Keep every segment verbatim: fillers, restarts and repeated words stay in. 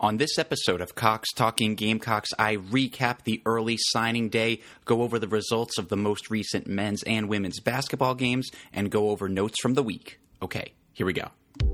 On this episode of Cox Talking Gamecocks, I recap the early signing day, go over the results of the most recent men's and women's basketball games, and go over notes from the week. Okay, here we go.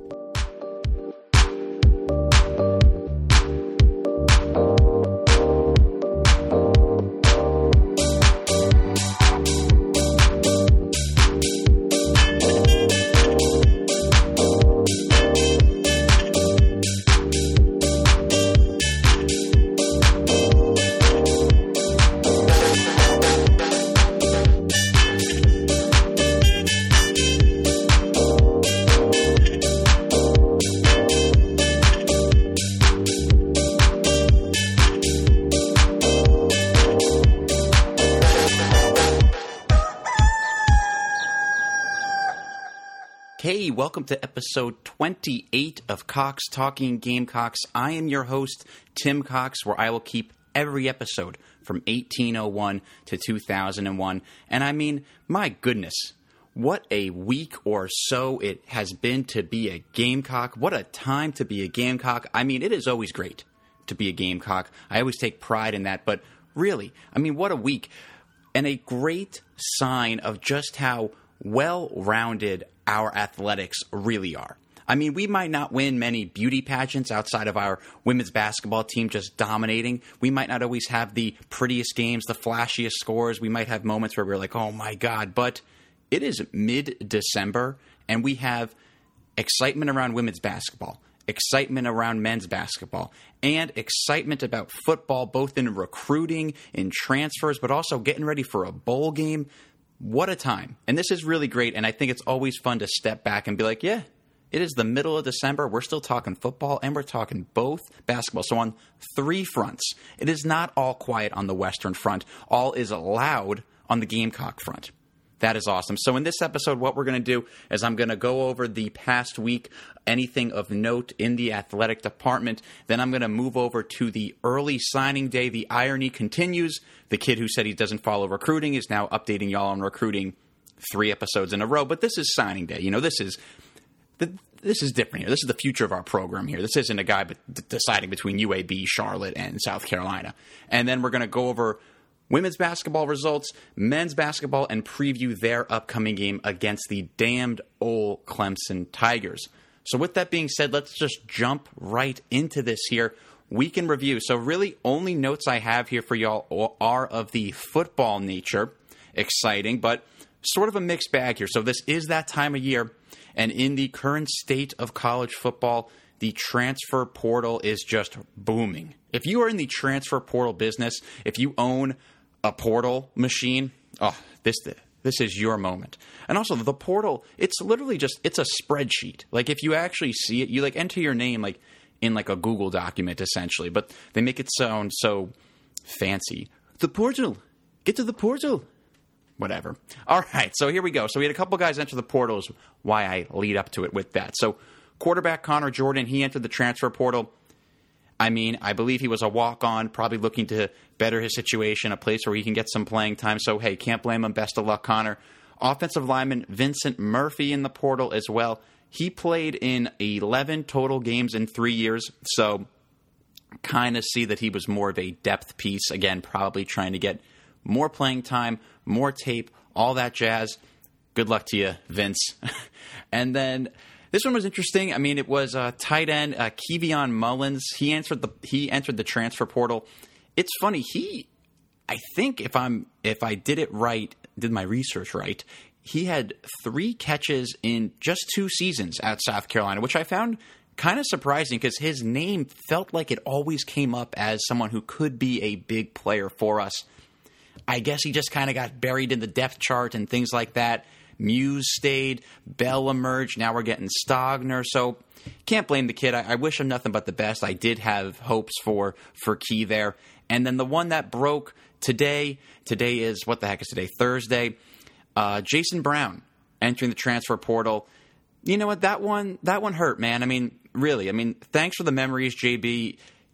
Hey, welcome to episode twenty-eight of Cox Talking Gamecocks. I am your host, Tim Cox, where I will keep every episode from eighteen oh one to two thousand one. And I mean, my goodness, what a week or so it has been to be a Gamecock. What a time to be a Gamecock. I mean, it is always great to be a Gamecock. I always take pride in that, but really, I mean, what a week. And a great sign of just how well-rounded our athletics really are. I mean, we might not win many beauty pageants outside of our women's basketball team just dominating. We might not always have the prettiest games, the flashiest scores. We might have moments where we're like, oh my God. But it is mid-December, and we have excitement around women's basketball, excitement around men's basketball, and excitement about football, both in recruiting, in transfers, but also getting ready for a bowl game. What a time. And this is really great, and I think it's always fun to step back and be like, yeah, it is the middle of December. We're still talking football, and we're talking both basketball. So on three fronts, it is not all quiet on the Western front. All is loud on the Gamecock front. That is awesome. So in this episode, what we're going to do is I'm going to go over the past week, anything of note in the athletic department. Then I'm going to move over to the early signing day. The irony continues. The kid who said he doesn't follow recruiting is now updating y'all on recruiting three episodes in a row. But this is signing day. You know, this is this is different here. This is the future of our program here. This isn't a guy deciding between U A B, Charlotte, and South Carolina. And then we're going to go over women's basketball results, men's basketball, and preview their upcoming game against the damned old Clemson Tigers. So with that being said, let's just jump right into this here. Week in review. So really, only notes I have here for y'all are of the football nature. Exciting, but sort of a mixed bag here. So this is that time of year, and in the current state of college football, the transfer portal is just booming. If you are in the transfer portal business, if you own a portal machine, oh, this this is your moment. And also, the portal, it's literally just, it's a spreadsheet. Like, if you actually see it, you, like, enter your name, like, in, like, a Google document, essentially. But they make it sound so fancy. The portal. Get to the portal. Whatever. All right, so here we go. So we had a couple guys enter the portal, is why I lead up to it with that. So quarterback Connor Jordan, he entered the transfer portal. I mean, I believe he was a walk-on, probably looking to better his situation, a place where he can get some playing time. So, hey, can't blame him. Best of luck, Connor. Offensive lineman Vincent Murphy in the portal as well. He played in eleven total games in three years, so kind of see that he was more of a depth piece. Again, probably trying to get more playing time, more tape, all that jazz. Good luck to you, Vince. And then this one was interesting. I mean, it was uh, tight end uh, Kevion Mullins. He entered the he entered the transfer portal. It's funny. He, I think, if I'm if I did it right, did my research right, he had three catches in just two seasons at South Carolina, which I found kind of surprising because his name felt like it always came up as someone who could be a big player for us. I guess he just kind of got buried in the depth chart and things like that. Muse stayed, Bell emerged, now we're getting Stogner, so can't blame the kid. I, I wish him nothing but the best. I did have hopes for for Key there. And then the one that broke today, today is, what the heck is today, Thursday, uh, Jason Brown entering the transfer portal. You know what, that one, that one hurt, man. I mean, really, I mean, thanks for the memories, J B.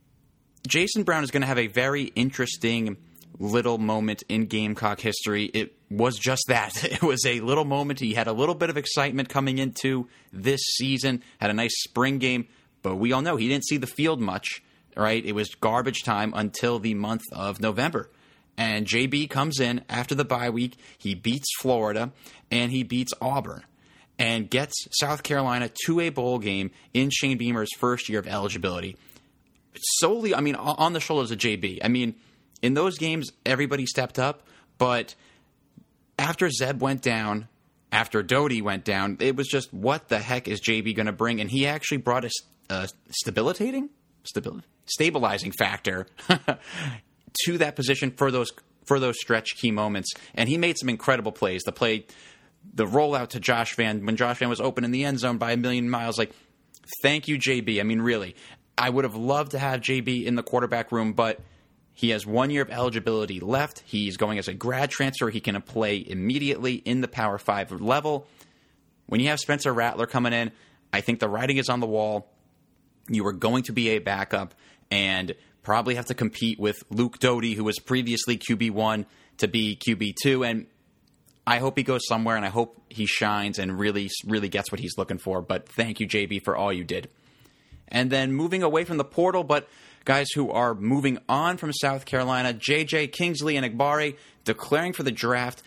Jason Brown is going to have a very interesting little moment in Gamecock history. It was just that. It was a little moment. He had a little bit of excitement coming into this season, had a nice spring game, but we all know he didn't see the field much right? It was garbage time until the month of November. And J B comes in after the bye week. He beats Florida, and he beats Auburn, and gets South Carolina to a bowl game in Shane Beamer's first year of eligibility. Solely, I mean, on the shoulders of J B. I mean, in those games, everybody stepped up, but after Zeb went down, after Doty went down, it was just, what the heck is J B going to bring? And he actually brought a, a stabilitating, stabil, stabilizing factor to that position for those for those stretch key moments. And he made some incredible plays. The play, the rollout to Josh Vann, when Josh Vann was open in the end zone by a million miles, like, thank you, J B. I mean, really, I would have loved to have J B in the quarterback room, but he has one year of eligibility left. He's going as a grad transfer. He can play immediately in the Power five level. When you have Spencer Rattler coming in, I think the writing is on the wall. You are going to be a backup and probably have to compete with Luke Doty, who was previously Q B one, to be Q B two. And I hope he goes somewhere, and I hope he shines and really, really gets what he's looking for. But thank you, J B, for all you did. And then moving away from the portal, but guys who are moving on from South Carolina, J J, Kingsley, and Egbari declaring for the draft.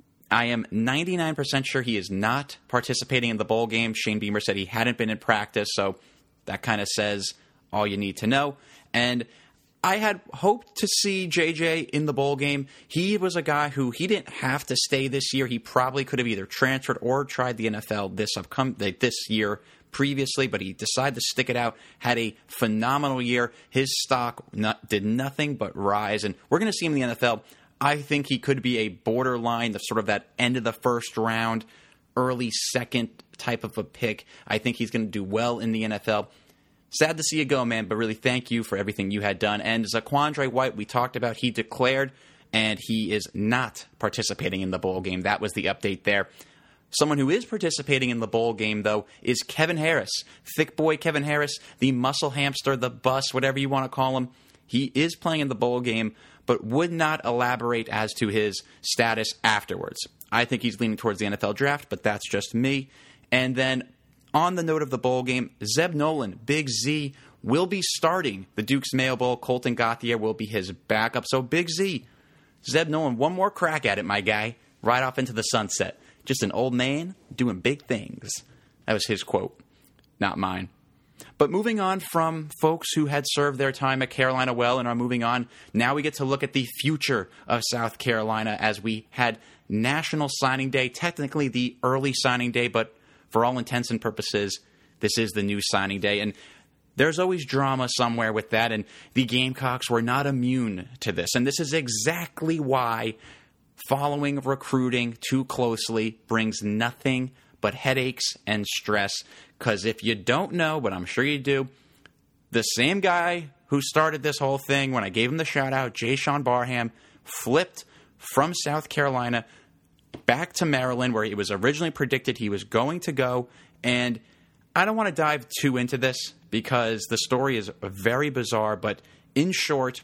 I am ninety-nine percent sure he is not participating in the bowl game. Shane Beamer said he hadn't been in practice, so that kind of says all you need to know. And I had hoped to see J J in the bowl game. He was a guy who he didn't have to stay this year. He probably could have either transferred or tried the N F L this upcoming this year previously, but he decided to stick it out, had a phenomenal year. His stock not, did nothing but rise, and we're going to see him in the N F L. I think he could be a borderline, the sort of that end of the first round, early second type of a pick. I think he's going to do well in the N F L. Sad to see you go, man, but really thank you for everything you had done. And Zaquandre White, we talked about, he declared, and he is not participating in the bowl game. That was the update there. Someone who is participating in the bowl game, though, is Kevin Harris. Thick boy Kevin Harris, the muscle hamster, the bus, whatever you want to call him. He is playing in the bowl game, but would not elaborate as to his status afterwards. I think he's leaning towards the N F L draft, but that's just me. And then on the note of the bowl game, Zeb Nolan, Big Z, will be starting the Duke's Mayo Bowl. Colton Gauthier will be his backup. So Big Z, Zeb Nolan, one more crack at it, my guy. Right off into the sunset. Just an old man doing big things. That was his quote, not mine. But moving on from folks who had served their time at Carolina well and are moving on, now we get to look at the future of South Carolina as we had National Signing Day, technically the early signing day, but for all intents and purposes, this is the new signing day. And there's always drama somewhere with that, and the Gamecocks were not immune to this. And this is exactly why following recruiting too closely brings nothing but headaches and stress. Because if you don't know, but I'm sure you do, the same guy who started this whole thing, when I gave him the shout-out, Jay Sean Barham, flipped from South Carolina back to Maryland, where it was originally predicted he was going to go. And I don't want to dive too into this because the story is very bizarre. But in short,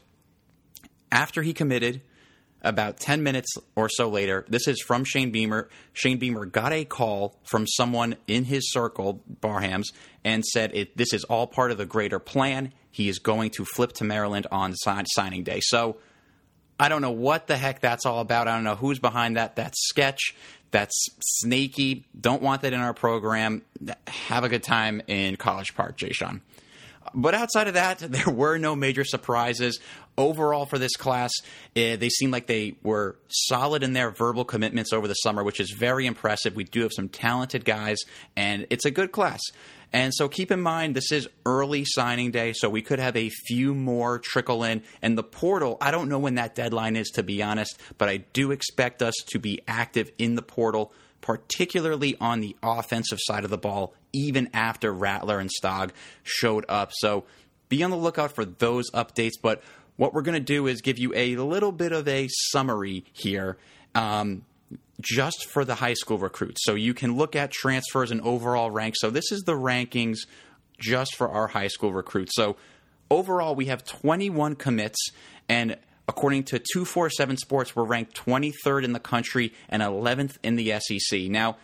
after he committed, about ten minutes or so later, this is from Shane Beamer. Shane Beamer got a call from someone in his circle, Barham's, and said it, this is all part of the greater plan. He is going to flip to Maryland on sign, signing day. So I don't know what the heck that's all about. I don't know who's behind that. That's sketch. That's snaky. Don't want that in our program. Have a good time in College Park, Jay Sean. But outside of that, there were no major surprises. Overall for this class, eh, they seemed like they were solid in their verbal commitments over the summer, which is very impressive. We do have some talented guys, and it's a good class. And so keep in mind, this is early signing day, so we could have a few more trickle in. And the portal, I don't know when that deadline is, to be honest, but I do expect us to be active in the portal, particularly on the offensive side of the ball, even after Rattler and Stogg showed up. So be on the lookout for those updates. But what we're going to do is give you a little bit of a summary here, um, just for the high school recruits. So you can look at transfers and overall ranks. So this is the rankings just for our high school recruits. So overall, we have twenty-one commits, and according to two forty-seven Sports, we're ranked twenty-third in the country and eleventh in the S E C. Now,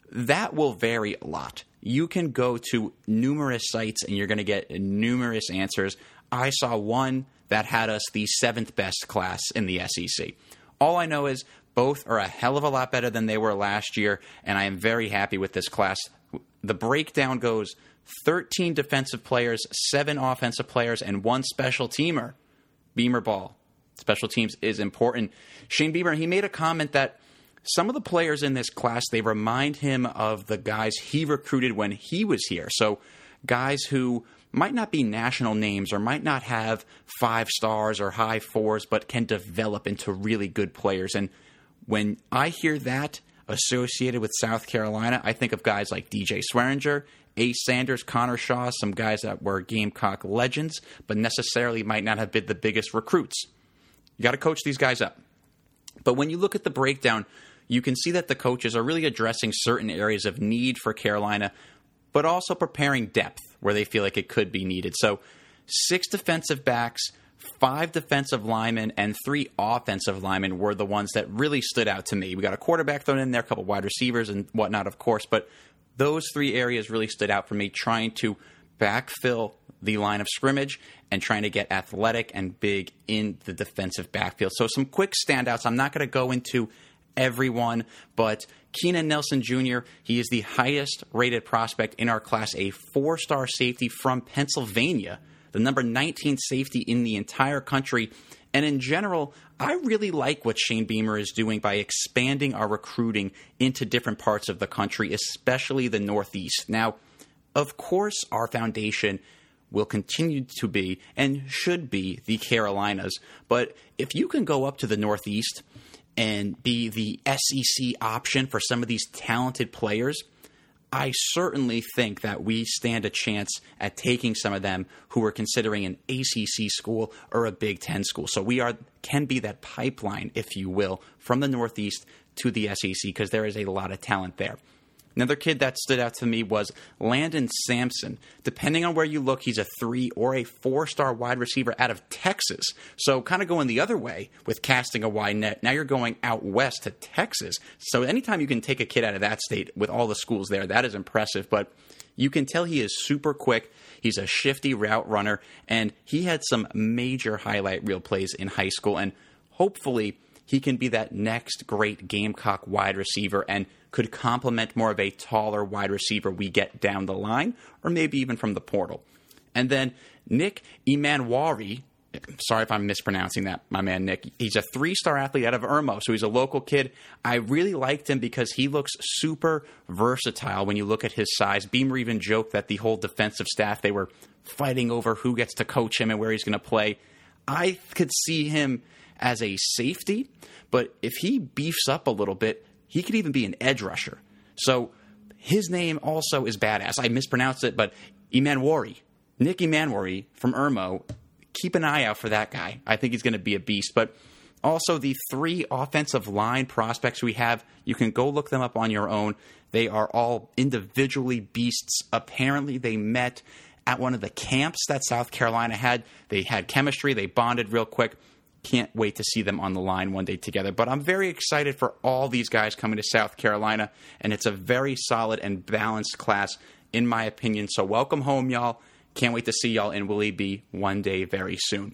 that will vary a lot. You can go to numerous sites and you're going to get numerous answers. I saw one that had us the seventh best class in the S E C. All I know is both are a hell of a lot better than they were last year, and I am very happy with this class. The breakdown goes thirteen defensive players, seven offensive players, and one special teamer. Beamer ball. Special teams is important. Shane Beamer, he made a comment that some of the players in this class, they remind him of the guys he recruited when he was here. So guys who might not be national names or might not have five stars or high fours, but can develop into really good players. And when I hear that associated with South Carolina, I think of guys like D J Swearinger, Ace Sanders, Connor Shaw, some guys that were Gamecock legends, but necessarily might not have been the biggest recruits. You got to coach these guys up. But when you look at the breakdown, you can see that the coaches are really addressing certain areas of need for Carolina, but also preparing depth where they feel like it could be needed. So six defensive backs, five defensive linemen, and three offensive linemen were the ones that really stood out to me. We got a quarterback thrown in there, a couple wide receivers and whatnot, of course, but those three areas really stood out for me, trying to backfill the line of scrimmage and trying to get athletic and big in the defensive backfield. So some quick standouts. I'm not going to go into everyone, but Keenan Nelson Junior, he is the highest rated prospect in our class, a four-star safety from Pennsylvania, the number nineteen safety in the entire country. And in general, I really like what Shane Beamer is doing by expanding our recruiting into different parts of the country, especially the Northeast. Now, of course, our foundation will continue to be and should be the Carolinas. But if you can go up to the Northeast and be the S E C option for some of these talented players, I certainly think that we stand a chance at taking some of them who are considering an A C C school or a Big Ten school. So we are can be that pipeline, if you will, from the Northeast to the S E C because there is a lot of talent there. Another kid that stood out to me was Landon Sampson. Depending on where you look, he's a three or a four-star wide receiver out of Texas. So kind of going the other way with casting a wide net. Now you're going out west to Texas. So anytime you can take a kid out of that state with all the schools there, that is impressive. But you can tell he is super quick. He's a shifty route runner, and he had some major highlight reel plays in high school. And hopefully he can be that next great Gamecock wide receiver and could complement more of a taller wide receiver we get down the line, or maybe even from the portal. And then Nick Imanwari, sorry if I'm mispronouncing that, my man Nick, he's a three-star athlete out of Irmo, so he's a local kid. I really liked him because he looks super versatile when you look at his size. Beamer even joked that the whole defensive staff, they were fighting over who gets to coach him and where he's going to play. I could see him as a safety, but if he beefs up a little bit, he could even be an edge rusher. So his name also is badass. I mispronounced it, but Imanwari, Nick Imanwari from Irmo, keep an eye out for that guy. I think he's going to be a beast. But also the three offensive line prospects we have, you can go look them up on your own. They are all individually beasts. Apparently they met at one of the camps that South Carolina had. They had chemistry. They bonded real quick. Can't wait to see them on the line one day together. But I'm very excited for all these guys coming to South Carolina, and it's a very solid and balanced class, in my opinion. So welcome home, y'all. Can't wait to see y'all in Willie B one day very soon.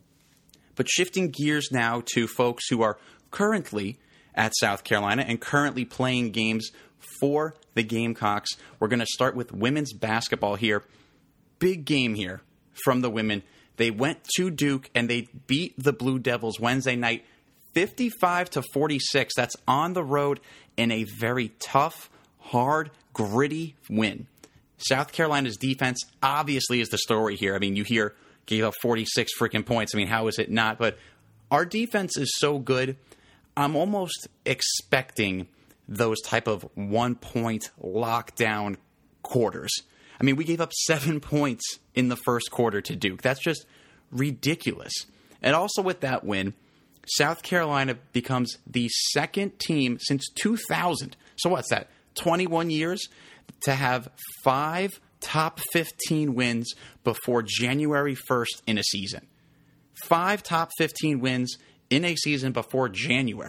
But shifting gears now to folks who are currently at South Carolina and currently playing games for the Gamecocks. We're going to start with women's basketball here. Big game here from the women. They went to Duke, and they beat the Blue Devils Wednesday night fifty-five to forty-six. That's on the road in a very tough, hard, gritty win. South Carolina's defense obviously is the story here. I mean, you hear gave up forty-six freaking points. I mean, how is it not? But our defense is so good, I'm almost expecting those type of one-point lockdown quarters. I mean, we gave up seven points in the first quarter to Duke. That's just ridiculous. And also with that win, South Carolina becomes the second team since two thousand. So what's that? twenty-one years to have five top fifteen wins before January first in a season. Five top fifteen wins in a season before January.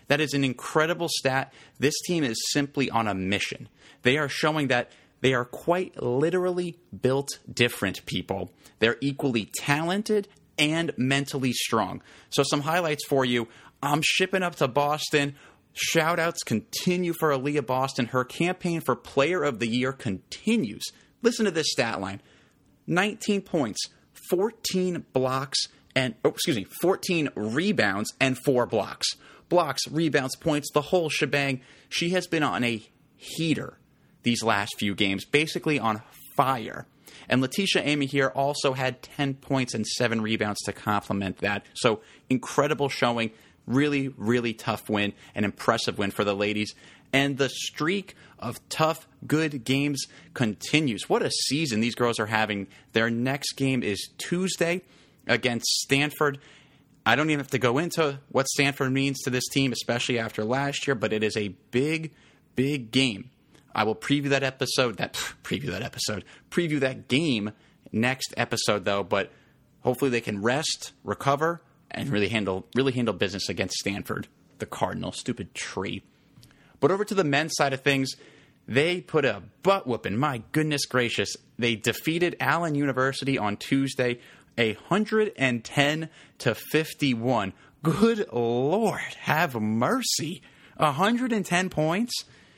That is an incredible stat. This team is simply on a mission. They are showing that they are quite literally built different, people. They're equally talented and mentally strong. So some highlights for you. I'm shipping up to Boston. Shout-outs continue for Aaliyah Boston. Her campaign for Player of the Year continues. Listen to this stat line. nineteen points, fourteen blocks, and, oh, excuse me, fourteen rebounds and four blocks. Blocks, rebounds, points, the whole shebang. She has been on a heater these last few games, basically on fire. And Letitia Amy here also had ten points and seven rebounds to complement that. So incredible showing. Really, really tough win. An impressive win for the ladies. And the streak of tough, good games continues. What a season these girls are having. Their next game is Tuesday against Stanford. I don't even have to go into what Stanford means to this team, especially after last year, but it is a big, big game. I will preview that episode, that preview that episode, preview that game next episode, though, but hopefully they can rest, recover, and really handle really handle business against Stanford, the Cardinals. Stupid tree. But over to the men's side of things, they put a butt whooping. My goodness gracious. They defeated Allen University on Tuesday, one hundred ten to fifty-one. Good Lord, have mercy. one hundred ten points?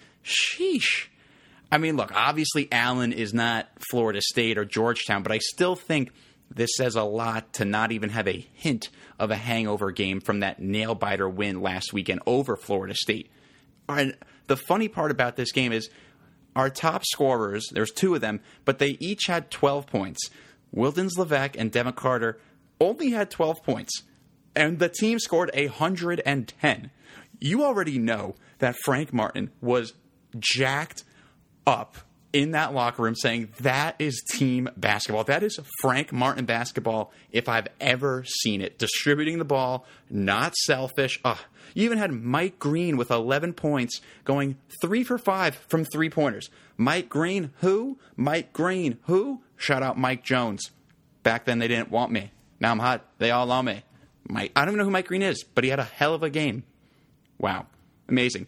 Sheesh. I mean, look, obviously Allen is not Florida State or Georgetown, but I still think this says a lot to not even have a hint of a hangover game from that nail-biter win last weekend over Florida State. And the funny part about this game is our top scorers, there's two of them, but they each had twelve points. Wildens Levesque and Devin Carter only had twelve points, and the team scored one hundred ten. You already know that Frank Martin was jacked up in that locker room saying that is team basketball. That is Frank Martin basketball if I've ever seen it. Distributing the ball, not selfish. Ugh. You even had Mike Green with eleven points going three for five from three-pointers. Mike Green, who? Mike Green, who? Shout out Mike Jones. Back then they didn't want me. Now I'm hot. They all love me. Mike, I don't even know who Mike Green is, but he had a hell of a game. Wow. Amazing.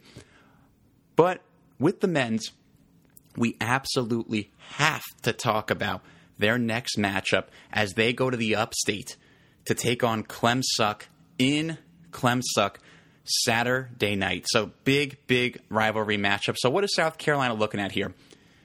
But with the men's, we absolutely have to talk about their next matchup as they go to the upstate to take on Clemsuck in Clemsuck Saturday night. So big, big rivalry matchup. So what is South Carolina looking at here?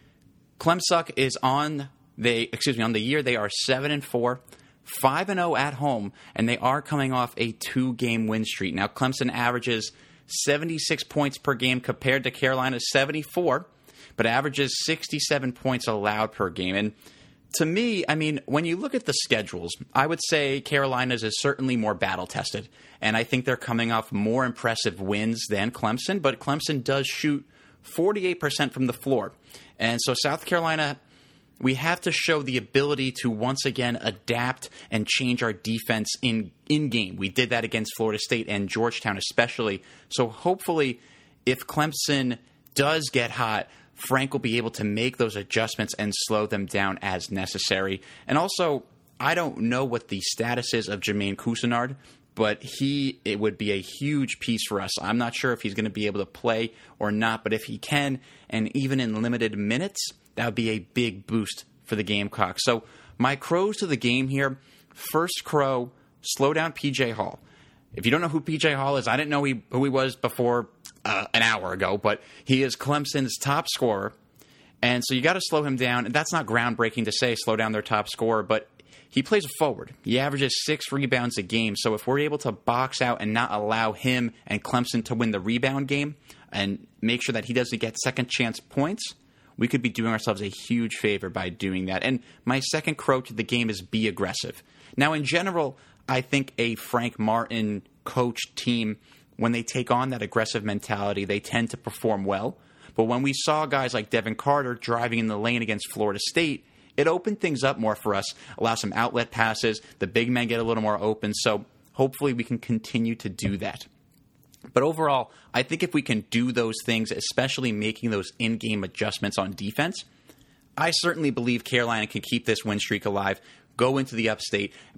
Clemsuck is on they excuse me on the year they are seven and four, five and zero at home, and they are coming off a two-game win streak. Now Clemson averages seventy-six points per game compared to Carolina's seventy-four. But averages sixty-seven points allowed per game. And to me, I mean, when you look at the schedules, I would say Carolina's is certainly more battle-tested. And I think they're coming off more impressive wins than Clemson. But Clemson does shoot forty-eight percent from the floor. And so South Carolina, we have to show the ability to once again adapt and change our defense in, in-game. We did that against Florida State and Georgetown especially. So hopefully, if Clemson does get hot, Frank will be able to make those adjustments and slow them down as necessary. And also, I don't know what the status is of Jermaine Cousinard, but he it would be a huge piece for us. I'm not sure if he's going to be able to play or not, but if he can, and even in limited minutes, that would be a big boost for the Gamecocks. So my crows to the game here. First crow, slow down P J Hall. If you don't know who P J Hall is, I didn't know he, who he was before uh, an hour ago, but he is Clemson's top scorer. And so you got to slow him down. And that's not groundbreaking to say slow down their top scorer, but he plays forward. He averages six rebounds a game. So if we're able to box out and not allow him and Clemson to win the rebound game and make sure that he doesn't get second chance points, we could be doing ourselves a huge favor by doing that. And my second crow to the game is be aggressive. Now, in general, I think a Frank Martin coached team, when they take on that aggressive mentality, they tend to perform well. But when we saw guys like Devin Carter driving in the lane against Florida State, it opened things up more for us, allow some outlet passes, the big men get a little more open. So hopefully we can continue to do that. But overall, I think if we can do those things, especially making those in-game adjustments on defense, I certainly believe Carolina can keep this win streak alive, go into the upstate,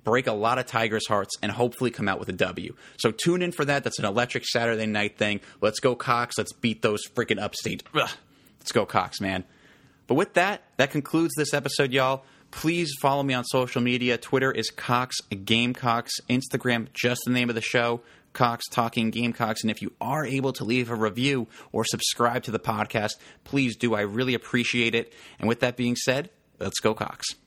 break a lot of Tigers' hearts, and hopefully come out with a W. So tune in for that. That's an electric Saturday night thing. Let's go, Cox. Let's beat those freaking Upstate. Ugh. Let's go, Cox, man. But with that, that concludes this episode, y'all. Please follow me on social media. Twitter is Cox Gamecocks. Instagram, just the name of the show, Cox Talking Gamecocks. And if you are able to leave a review or subscribe to the podcast, please do. I really appreciate it. And with that being said, let's go, Cox.